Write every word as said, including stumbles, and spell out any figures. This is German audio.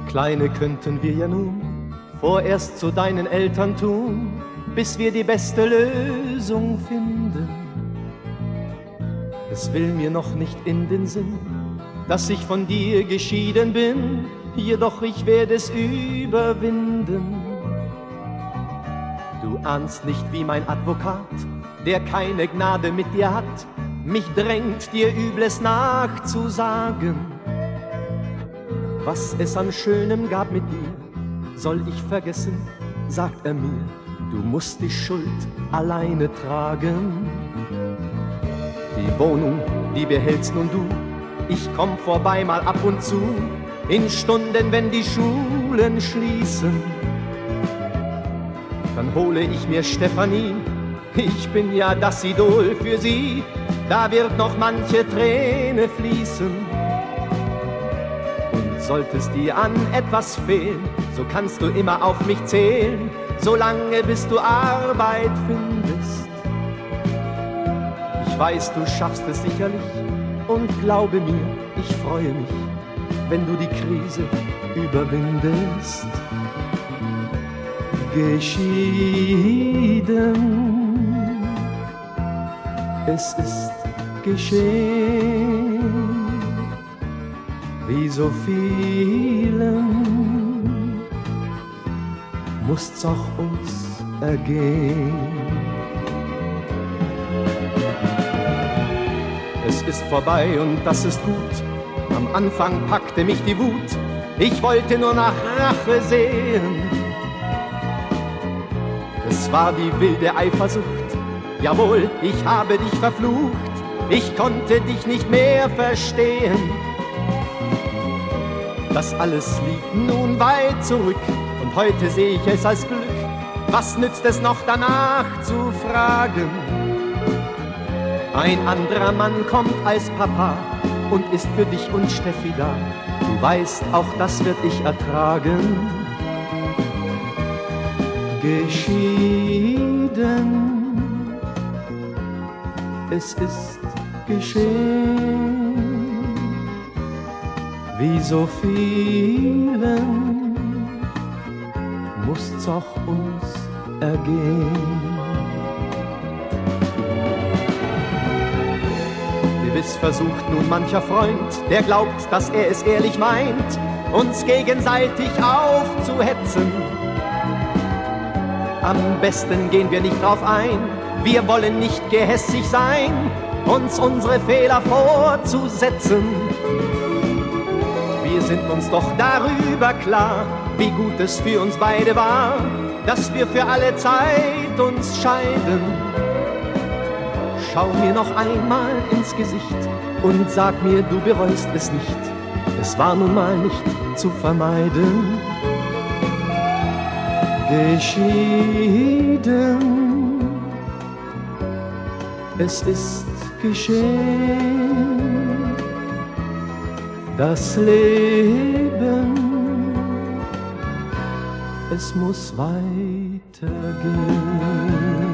Kleine, könnten wir ja nun vorerst zu deinen Eltern tun, bis wir die beste Lösung finden. Es will mir noch nicht in den Sinn, dass ich von dir geschieden bin, jedoch ich werde es überwinden. Du ahnst nicht, wie mein Advokat, der keine Gnade mit dir hat, mich drängt, dir Übles nachzusagen. Was es an Schönem gab mit dir, soll ich vergessen, sagt er mir, du musst die Schuld alleine tragen. Die Wohnung, die behältst nun du, ich komm vorbei mal ab und zu, in Stunden, wenn die Schulen schließen. Dann hole ich mir Stefanie, ich bin ja das Idol für sie, da wird noch manche Träne fließen. Und sollte es dir an etwas fehlen, so kannst du immer auf mich zählen, solange bis du Arbeit findest. Ich weiß, du schaffst es sicherlich und glaube mir, ich freue mich, wenn du die Krise überwindest. Geschieden, es ist geschehen, wie so vielen musst's auch uns ergehen. Es ist vorbei und das ist gut, am Anfang packte mich die Wut, ich wollte nur nach Rache sehen. Es war die wilde Eifersucht, jawohl, ich habe dich verflucht, ich konnte dich nicht mehr verstehen. Das alles liegt nun weit zurück und heute sehe ich es als Glück. Was nützt es noch danach zu fragen? Ein anderer Mann kommt als Papa und ist für dich und Steffi da. Du weißt, auch das wird ich ertragen. Geschieden, es ist geschehen, wie so vielen musst's auch uns ergehen. Gewiss versucht nun mancher Freund, der glaubt, dass er es ehrlich meint, uns gegenseitig aufzuhetzen. Am besten gehen wir nicht drauf ein, wir wollen nicht gehässig sein, uns unsere Fehler vorzusetzen. Wir sind uns doch darüber klar, wie gut es für uns beide war, dass wir für alle Zeit uns scheiden. Schau mir noch einmal ins Gesicht und sag mir, du bereust es nicht, es war nun mal nicht zu vermeiden. Geschieden, es ist geschehen, das Leben, es muss weitergehen.